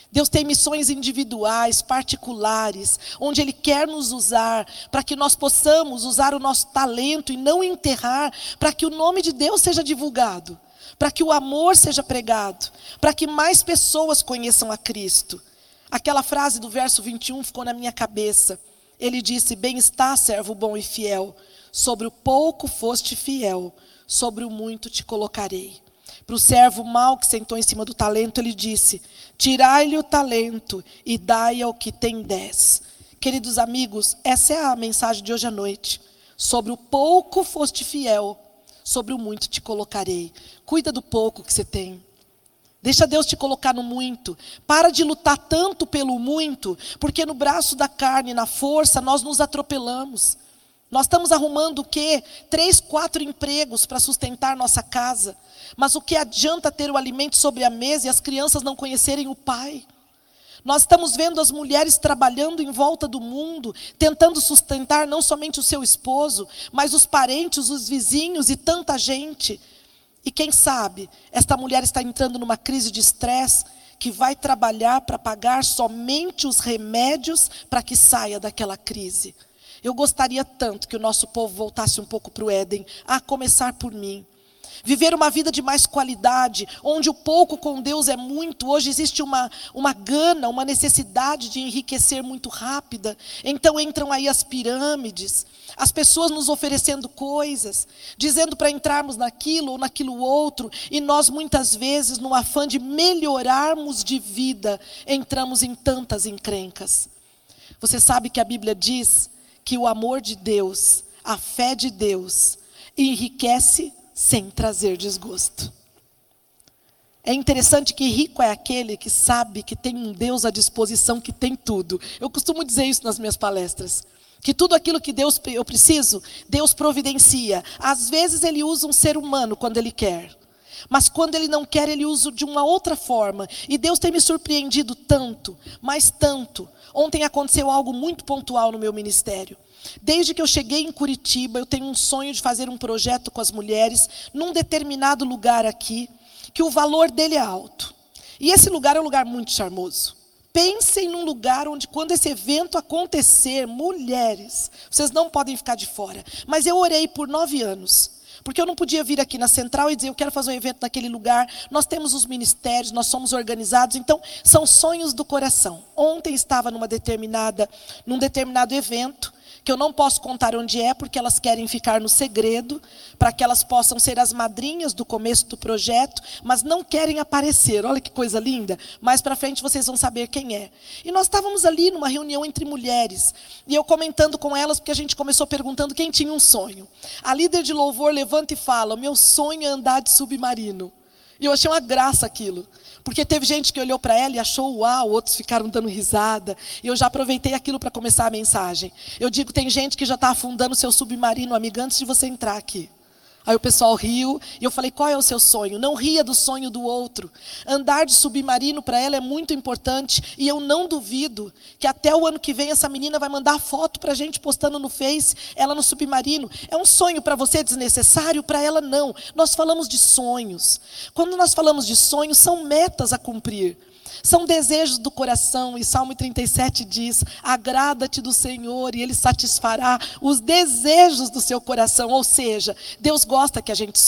Deus tem missões individuais, particulares, onde Ele quer nos usar para que nós possamos usar o nosso talento e não enterrar, para que o nome de Deus seja divulgado, para que o amor seja pregado, para que mais pessoas conheçam a Cristo. Aquela frase do verso 21 ficou na minha cabeça. Ele disse: bem está, servo bom e fiel, sobre o pouco foste fiel, sobre o muito te colocarei. Para o servo mau que sentou em cima do talento, ele disse: tirai-lhe o talento e dai ao que tem 10. Queridos amigos, essa é a mensagem de hoje à noite. Sobre o pouco foste fiel, sobre o muito te colocarei. Cuida do pouco que você tem. Deixa Deus te colocar no muito. Para de lutar tanto pelo muito, porque no braço da carne, na força, nós nos atropelamos. Nós estamos arrumando o quê? 3, 4 empregos para sustentar nossa casa. Mas o que adianta ter o alimento sobre a mesa e as crianças não conhecerem o Pai? Nós estamos vendo as mulheres trabalhando em volta do mundo, tentando sustentar não somente o seu esposo, mas os parentes, os vizinhos e tanta gente. E quem sabe, esta mulher está entrando numa crise de estresse que vai trabalhar para pagar somente os remédios para que saia daquela crise. Eu gostaria tanto que o nosso povo voltasse um pouco para o Éden, a começar por mim. Viver uma vida de mais qualidade, onde o pouco com Deus é muito. Hoje existe uma gana, uma necessidade de enriquecer muito rápida. Então entram aí as pirâmides, as pessoas nos oferecendo coisas, dizendo para entrarmos naquilo ou naquilo outro. E nós muitas vezes, no afã de melhorarmos de vida, entramos em tantas encrencas. Você sabe que a Bíblia diz que o amor de Deus, a fé de Deus, enriquece sem trazer desgosto. É interessante que rico é aquele que sabe que tem um Deus à disposição, que tem tudo. Eu costumo dizer isso nas minhas palestras. Que tudo aquilo que eu preciso, Deus providencia. Às vezes Ele usa um ser humano quando Ele quer. Mas quando Ele não quer, Ele usa de uma outra forma. E Deus tem me surpreendido tanto, mas tanto. Ontem aconteceu algo muito pontual no meu ministério. Desde que eu cheguei em Curitiba, eu tenho um sonho de fazer um projeto com as mulheres, num determinado lugar aqui, que o valor dele é alto. E esse lugar é um lugar muito charmoso. Pensem num lugar onde, quando esse evento acontecer, mulheres, vocês não podem ficar de fora. Mas eu orei por 9 anos. Porque eu não podia vir aqui na central e dizer: eu quero fazer um evento naquele lugar. Nós temos os ministérios, nós somos organizados. Então, são sonhos do coração. Ontem estava num determinado evento, que eu não posso contar onde é, porque elas querem ficar no segredo, para que elas possam ser as madrinhas do começo do projeto, mas não querem aparecer. Olha que coisa linda. Mais para frente vocês vão saber quem é. E nós estávamos ali numa reunião entre mulheres, e eu comentando com elas, porque a gente começou perguntando quem tinha um sonho. A líder de louvor levanta e fala: o meu sonho é andar de submarino. E eu achei uma graça aquilo. Porque teve gente que olhou para ela e achou uau, outros ficaram dando risada. E eu já aproveitei aquilo para começar a mensagem. Eu digo, tem gente que já está afundando o seu submarino, amiga, antes de você entrar aqui. Aí o pessoal riu, e eu falei: qual é o seu sonho? Não ria do sonho do outro. Andar de submarino para ela é muito importante, e eu não duvido que até o ano que vem essa menina vai mandar foto para a gente postando no Face, ela no submarino. É um sonho para você desnecessário? Para ela não. Nós falamos de sonhos. Quando nós falamos de sonhos, são metas a cumprir. São desejos do coração, e Salmo 37 diz: agrada-te do Senhor e Ele satisfará os desejos do seu coração. Ou seja, Deus gosta que a gente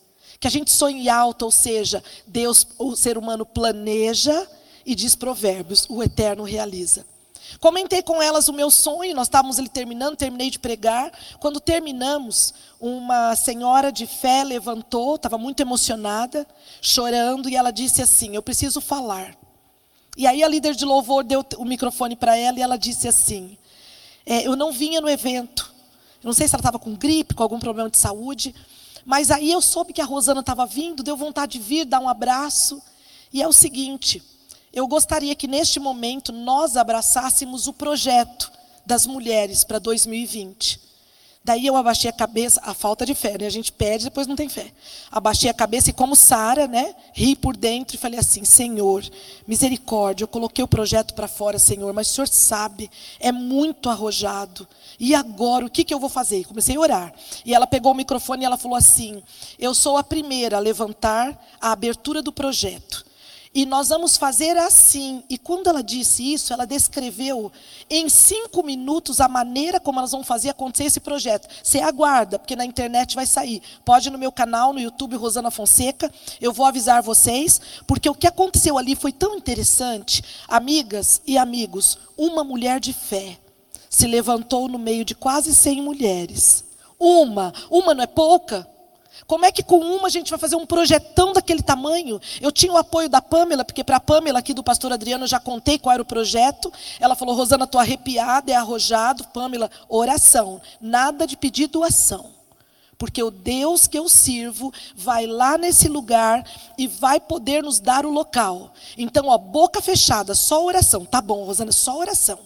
sonhe alto, ou seja, Deus, o ser humano planeja e diz provérbios, o eterno realiza. Comentei com elas o meu sonho, nós estávamos ali terminei de pregar. Quando terminamos, uma senhora de fé levantou, estava muito emocionada, chorando, e ela disse assim: eu preciso falar. E aí a líder de louvor deu o microfone para ela e ela disse assim: eu não vinha no evento. Eu não sei se ela estava com gripe, com algum problema de saúde. Mas aí eu soube que a Rosana estava vindo, deu vontade de vir, dar um abraço. E é o seguinte: eu gostaria que neste momento nós abraçássemos o projeto das mulheres para 2020. Daí eu abaixei a cabeça, a falta de fé, né? A gente pede, depois não tem fé. Abaixei a cabeça e, como Sara, né, ri por dentro e falei assim: Senhor, misericórdia, eu coloquei o projeto para fora, Senhor, mas o Senhor sabe, é muito arrojado. E agora, o que eu vou fazer? Comecei a orar. E ela pegou o microfone e ela falou assim: eu sou a primeira a levantar a abertura do projeto. E nós vamos fazer assim. E quando ela disse isso, ela descreveu em 5 minutos a maneira como elas vão fazer acontecer esse projeto. Você aguarda, porque na internet vai sair. Pode ir no meu canal, no YouTube, Rosana Fonseca. Eu vou avisar vocês, porque o que aconteceu ali foi tão interessante. Amigas e amigos, uma mulher de fé se levantou no meio de quase 100 mulheres. Uma não é pouca? Como é que com uma a gente vai fazer um projetão daquele tamanho? Eu tinha o apoio da Pamela, porque para a Pamela aqui do pastor Adriano eu já contei qual era o projeto. Ela falou, Rosana, estou arrepiada, é arrojado. Pamela, oração, nada de pedir doação. Porque o Deus que eu sirvo vai lá nesse lugar e vai poder nos dar o local. Então, ó, boca fechada, só oração. Tá bom, Rosana, só oração.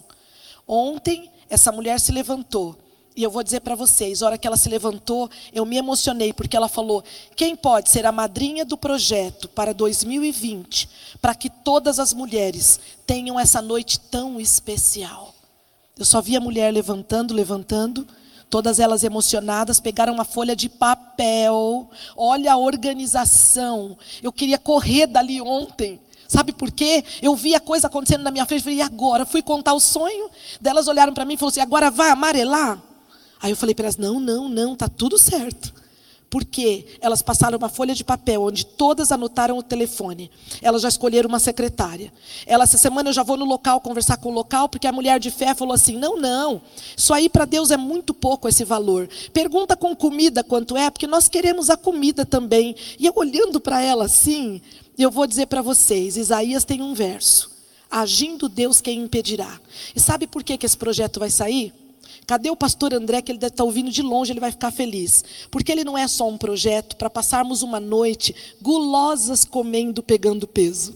Ontem, essa mulher se levantou. E eu vou dizer para vocês, a hora que ela se levantou, eu me emocionei, porque ela falou, quem pode ser a madrinha do projeto para 2020, para que todas as mulheres tenham essa noite tão especial. Eu só vi a mulher levantando, todas elas emocionadas, pegaram uma folha de papel, olha a organização, eu queria correr dali ontem. Sabe por quê? Eu vi a coisa acontecendo na minha frente, falei, e agora? Fui contar o sonho, delas olharam para mim e falaram assim, agora vai amarelar? Aí eu falei para elas, não, tá tudo certo. Porque elas passaram uma folha de papel, onde todas anotaram o telefone. Elas já escolheram uma secretária. Essa semana eu já vou no local, conversar com o local, porque a mulher de fé falou assim, não, isso aí para Deus é muito pouco esse valor. Pergunta com comida quanto é, porque nós queremos a comida também. E eu olhando para ela assim, eu vou dizer para vocês, Isaías tem um verso. Agindo Deus, quem impedirá? E sabe por que esse projeto vai sair? Cadê o pastor André, que ele deve estar ouvindo de longe, ele vai ficar feliz. Porque ele não é só um projeto para passarmos uma noite gulosas comendo, pegando peso.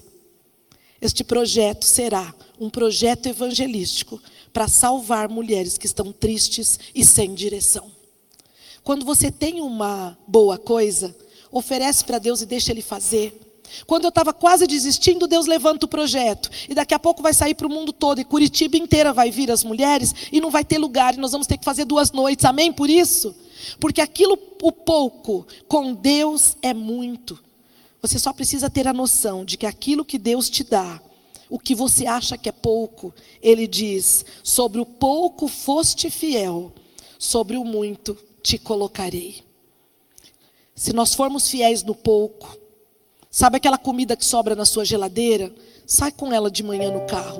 Este projeto será um projeto evangelístico para salvar mulheres que estão tristes e sem direção. Quando você tem uma boa coisa, oferece para Deus e deixa Ele fazer. Quando eu estava quase desistindo, Deus levanta o projeto. E daqui a pouco vai sair para o mundo todo. E Curitiba inteira vai vir as mulheres. E não vai ter lugar. E nós vamos ter que fazer 2 noites. Amém por isso? Porque aquilo, o pouco, com Deus é muito. Você só precisa ter a noção de que aquilo que Deus te dá, o que você acha que é pouco, Ele diz, sobre o pouco foste fiel, sobre o muito te colocarei. Se nós formos fiéis no pouco, sabe aquela comida que sobra na sua geladeira? Sai com ela de manhã no carro.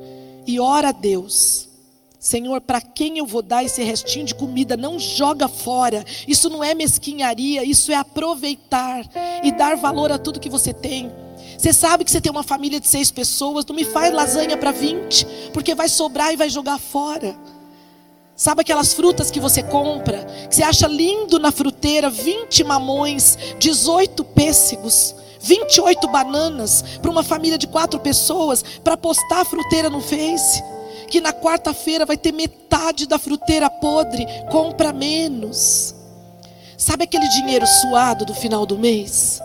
E ora a Deus. Senhor, para quem eu vou dar esse restinho de comida? Não joga fora. Isso não é mesquinharia. Isso é aproveitar e dar valor a tudo que você tem. Você sabe que você tem uma família de 6 pessoas. Não me faz lasanha para 20. Porque vai sobrar e vai jogar fora. Sabe aquelas frutas que você compra? Que você acha lindo na fruteira. 20 mamões, 18 pêssegos, 28 bananas para uma família de 4 pessoas, para postar a fruteira no Face, que na quarta-feira vai ter metade da fruteira podre. Compra menos. Sabe aquele dinheiro suado do final do mês?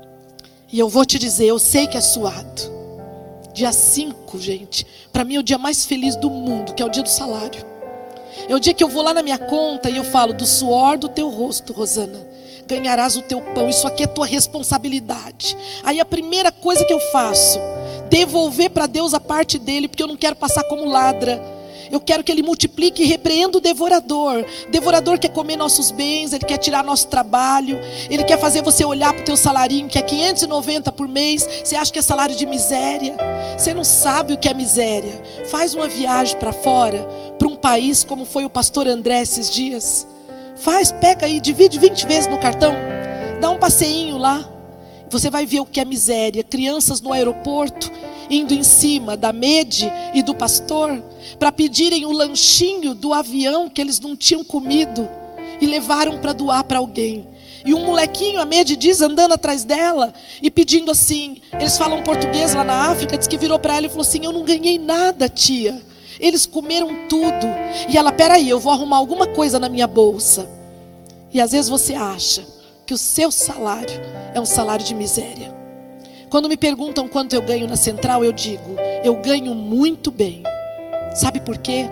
E eu vou te dizer, eu sei que é suado. Dia 5, gente, para mim é o dia mais feliz do mundo, que é o dia do salário. É o dia que eu vou lá na minha conta e eu falo, do suor do teu rosto, Rosana, ganharás o teu pão. Isso aqui é tua responsabilidade. Aí a primeira coisa que eu faço, devolver para Deus a parte dele, porque eu não quero passar como ladra. Eu quero que Ele multiplique e repreenda o devorador. O devorador quer comer nossos bens, ele quer tirar nosso trabalho, ele quer fazer você olhar para o teu salarinho, que é 590 por mês. Você acha que é salário de miséria? Você não sabe o que é miséria. Faz uma viagem para fora, para um país como foi o pastor André esses dias. Pega aí, divide 20 vezes no cartão, dá um passeinho lá. Você vai ver o que é miséria. Crianças no aeroporto, indo em cima da Mede e do pastor, para pedirem o lanchinho do avião que eles não tinham comido, e levaram para doar para alguém. E um molequinho, a Mede diz, andando atrás dela, e pedindo assim, eles falam português lá na África, diz que virou para ela e falou assim, eu não ganhei nada, tia. Eles comeram tudo. E ela, peraí, eu vou arrumar alguma coisa na minha bolsa. E às vezes você acha que o seu salário é um salário de miséria. Quando me perguntam quanto eu ganho na Central, eu digo, eu ganho muito bem. Sabe por quê?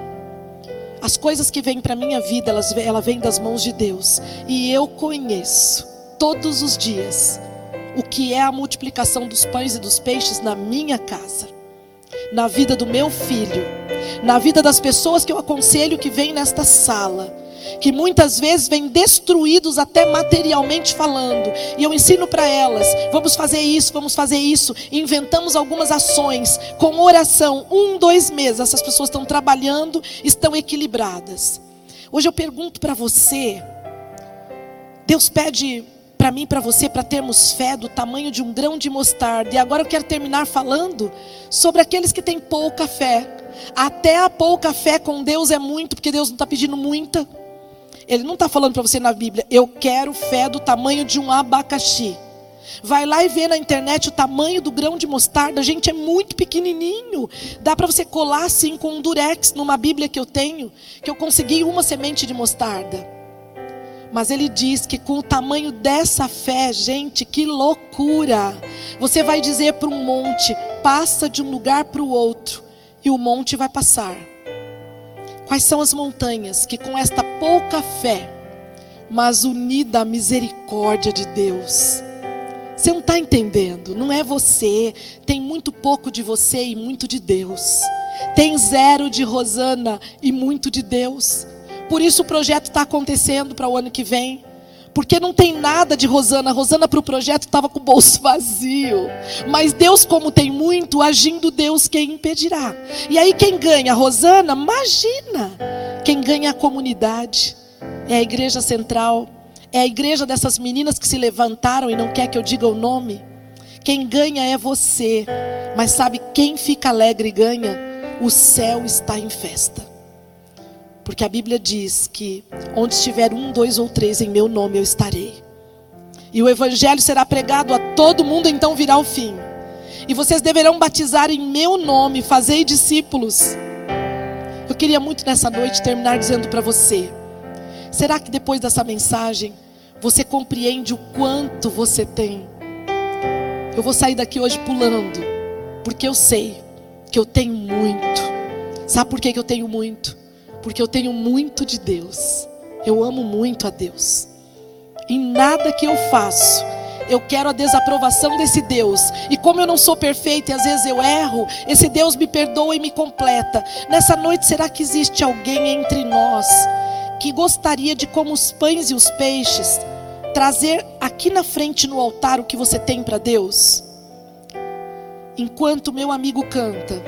As coisas que vêm para a minha vida, ela vem das mãos de Deus. E eu conheço, todos os dias, o que é a multiplicação dos pães e dos peixes na minha casa, na vida do meu filho, na vida das pessoas que eu aconselho que vêm nesta sala, que muitas vezes vêm destruídos até materialmente falando, e eu ensino para elas, vamos fazer isso, e inventamos algumas ações, com oração, 2 meses, essas pessoas estão trabalhando, estão equilibradas. Hoje eu pergunto para você, Deus pede para mim e para você, para termos fé do tamanho de um grão de mostarda, e agora eu quero terminar falando sobre aqueles que têm pouca fé. Até a pouca fé com Deus é muito, porque Deus não está pedindo muita. Ele não está falando para você na Bíblia, eu quero fé do tamanho de um abacaxi. Vai lá e vê na internet o tamanho do grão de mostarda. Gente, é muito pequenininho. Dá para você colar assim com um durex numa Bíblia que eu tenho, que eu consegui uma semente de mostarda. Mas ele diz que com o tamanho dessa fé, gente, que loucura. Você vai dizer para um monte, passa de um lugar para o outro, e o monte vai passar. Quais são as montanhas que com esta pouca fé, mas unida à misericórdia de Deus? Você não está entendendo, não é você, tem muito pouco de você e muito de Deus. Tem 0 de Rosana e muito de Deus. Por isso o projeto está acontecendo para o ano que vem. Porque não tem nada de Rosana. Rosana para o projeto estava com o bolso vazio. Mas Deus, como tem muito, agindo Deus, quem impedirá? E aí quem ganha? Rosana? Imagina! Quem ganha a comunidade. É a igreja central. É a igreja dessas meninas que se levantaram e não quer que eu diga o nome. Quem ganha é você. Mas sabe quem fica alegre e ganha? O céu está em festa. Porque a Bíblia diz que onde estiver 1, 2 ou 3 em meu nome eu estarei. E o evangelho será pregado a todo mundo, então virá o fim. E vocês deverão batizar em meu nome, fazei discípulos. Eu queria muito nessa noite terminar dizendo para você, será que depois dessa mensagem você compreende o quanto você tem? Eu vou sair daqui hoje pulando, porque eu sei que eu tenho muito. Sabe por que eu tenho muito? Porque eu tenho muito de Deus. Eu amo muito a Deus. Em nada que eu faço, eu quero a desaprovação desse Deus. E como eu não sou perfeita e às vezes eu erro, esse Deus me perdoa e me completa. Nessa noite, será que existe alguém entre nós que gostaria de, como os pães e os peixes, trazer aqui na frente no altar o que você tem para Deus? Enquanto meu amigo canta,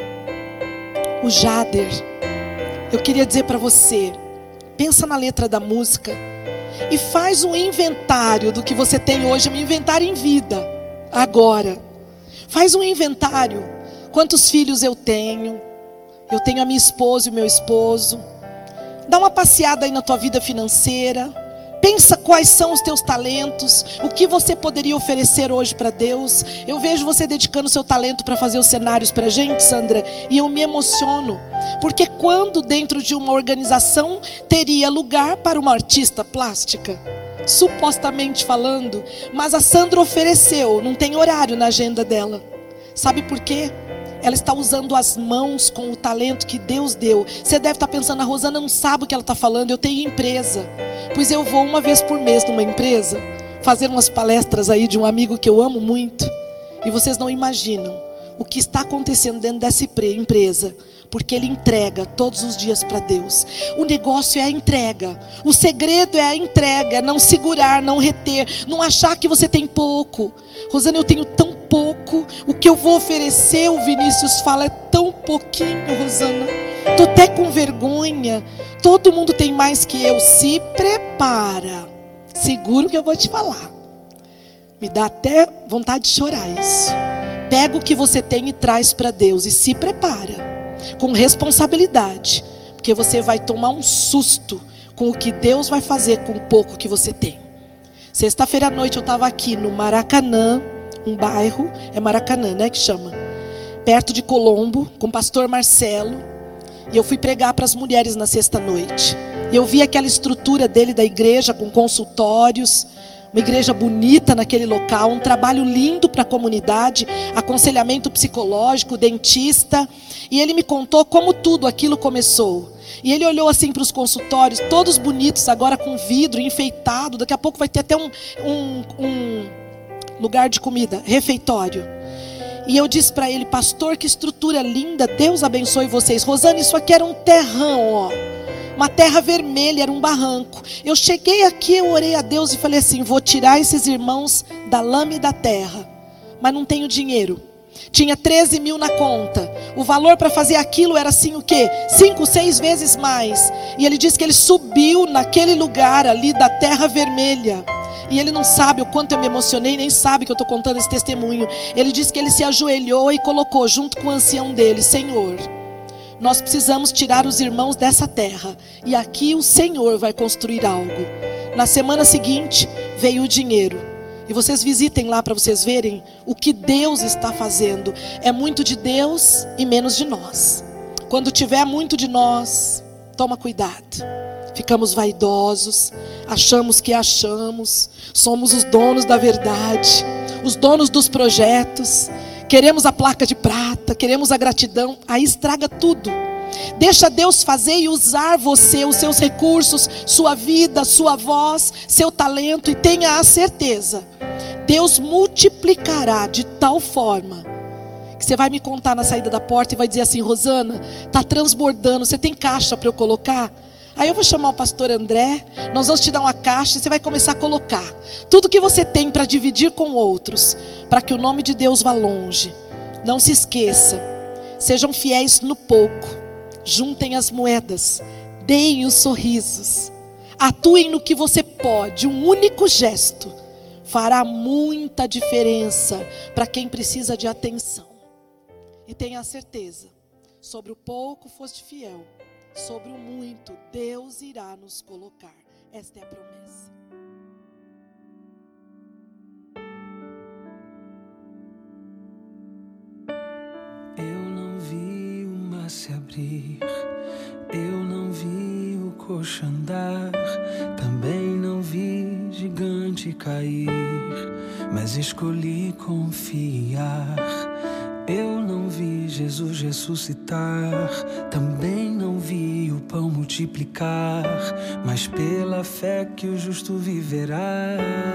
o Jader, eu queria dizer para você, pensa na letra da música e faz um inventário do que você tem hoje, um inventário em vida, agora. Faz um inventário, quantos filhos eu tenho a minha esposa e o meu esposo. Dá uma passeada aí na tua vida financeira. Pensa quais são os teus talentos, o que você poderia oferecer hoje para Deus. Eu vejo você dedicando seu talento para fazer os cenários para a gente, Sandra, e eu me emociono. Porque quando dentro de uma organização teria lugar para uma artista plástica? Supostamente falando, mas a Sandra ofereceu, não tem horário na agenda dela. Sabe por quê? Ela está usando as mãos com o talento que Deus deu. Você deve estar pensando, a Rosana não sabe o que ela está falando, eu tenho empresa. Pois eu vou 1 vez por mês numa empresa, fazer umas palestras aí de um amigo que eu amo muito. E vocês não imaginam o que está acontecendo dentro dessa empresa. Porque ele entrega todos os dias para Deus. O negócio é a entrega. O segredo é a entrega. Não segurar, não reter. Não achar que você tem pouco. Rosana, eu tenho tão pouco. O que eu vou oferecer, o Vinícius fala, é tão pouquinho, Rosana. Estou até com vergonha. Todo mundo tem mais que eu. Se prepara. Seguro que eu vou te falar. Me dá até vontade de chorar isso. Pega o que você tem e traz para Deus. E se prepara. Com responsabilidade, porque você vai tomar um susto com o que Deus vai fazer com o pouco que você tem. Sexta-feira à noite eu estava aqui no Maracanã, um bairro, é Maracanã, né, que chama, perto de Colombo, com o pastor Marcelo, e eu fui pregar para as mulheres na sexta-noite, e eu vi aquela estrutura dele da igreja, com consultórios, uma igreja bonita naquele local, um trabalho lindo para a comunidade, aconselhamento psicológico, dentista. E ele me contou como tudo aquilo começou. E ele olhou assim para os consultórios, todos bonitos, agora com vidro, enfeitado. Daqui a pouco vai ter até lugar de comida, refeitório. E eu disse para ele: pastor, que estrutura linda, Deus abençoe vocês. Rosana, isso aqui era um terrão, ó, uma terra vermelha, era um barranco. Eu cheguei aqui, eu orei a Deus e falei assim: vou tirar esses irmãos da lama e da terra, mas não tenho dinheiro. Tinha 13 mil na conta. O valor para fazer aquilo era assim o quê? 5, 6 vezes mais. E ele disse que ele subiu naquele lugar ali da terra vermelha. E ele não sabe o quanto eu me emocionei, nem sabe que eu estou contando esse testemunho. Ele disse que ele se ajoelhou e colocou junto com o ancião dele: Senhor, nós precisamos tirar os irmãos dessa terra, e aqui o Senhor vai construir algo. Na semana seguinte veio o dinheiro. E vocês visitem lá para vocês verem o que Deus está fazendo. É muito de Deus e menos de nós. Quando tiver muito de nós, toma cuidado. Ficamos vaidosos, achamos que achamos, somos os donos da verdade, os donos dos projetos, queremos a placa de prata, queremos a gratidão, aí estraga tudo. Deixa Deus fazer e usar você, os seus recursos, sua vida, sua voz, seu talento, e tenha a certeza, Deus multiplicará de tal forma que você vai me contar na saída da porta e vai dizer assim: Rosana, está transbordando, você tem caixa para eu colocar? Aí eu vou chamar o pastor André, nós vamos te dar uma caixa e você vai começar a colocar tudo que você tem para dividir com outros, para que o nome de Deus vá longe. Não se esqueça, sejam fiéis no pouco, juntem as moedas, deem os sorrisos, atuem no que você pode. Um único gesto fará muita diferença para quem precisa de atenção. E tenha a certeza, sobre o pouco foste fiel, sobre o muito Deus irá nos colocar. Esta é a promessa. Eu não vi o mar se abrir, eu não vi o coxo andar, também não vi gigante cair, mas escolhi confiar. Eu não vi Jesus ressuscitar, também não vi o pão multiplicar, mas pela fé que o justo viverá.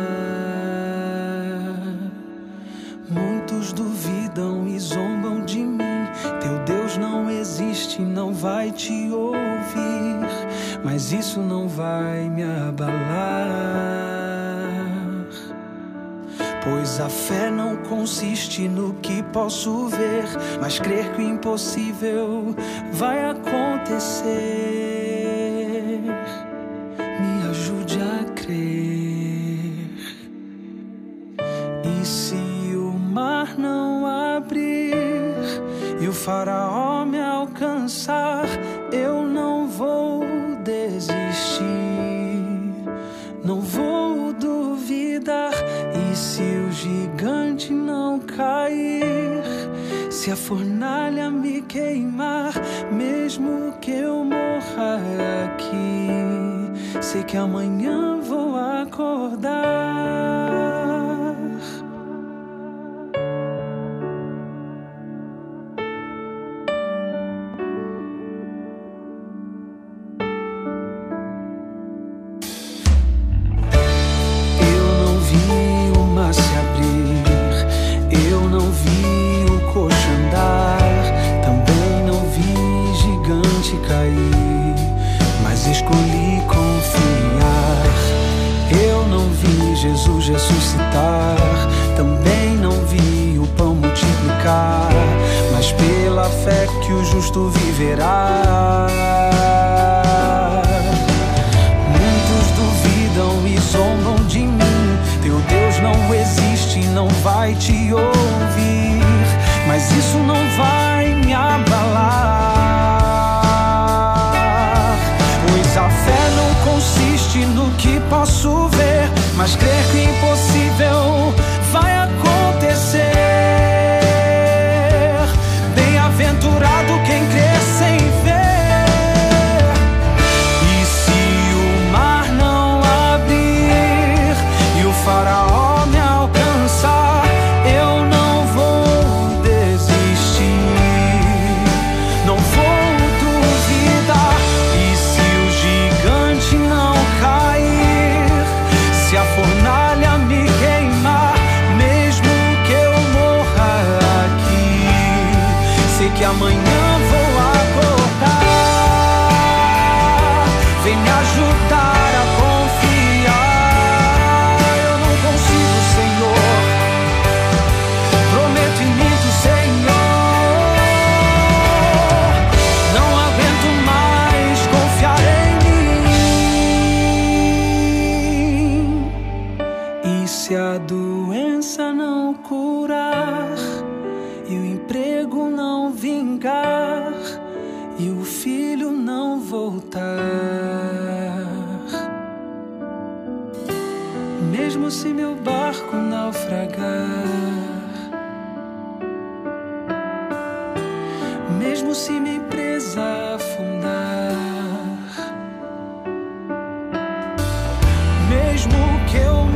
Muitos duvidam e zombam de mim, teu Deus não existe, não vai te ouvir, mas isso não vai me abalar. Pois a fé não consiste no que posso ver, mas crer que o impossível vai acontecer. Me ajude a crer. E se o mar não abrir e o faraó me alcançar, eu não vou desistir, não vou duvidar. E se o gigante não cair, se a fornalha me queimar, mesmo que eu morra aqui, sei que amanhã vou acordar. Jesus ressuscitar, também não vi o pão multiplicar, mas pela fé que o justo viverá. Muitos duvidam e zombam de mim, teu Deus não existe, não vai te ouvir, mas isso não vai me abalar. Pois a fé não consiste no que posso ver, mas crer que o impossível vai acontecer. Bem-aventurado quem crê sem ver. E se o mar não abrir e o faraó me alcançar, eu não vou desistir, não vou duvidar. E se o gigante não cair, se a fornalha se a doença não curar, e o emprego não vingar, e o filho não voltar, mesmo se meu barco naufragar, mesmo se minha empresa afundar, mesmo que eu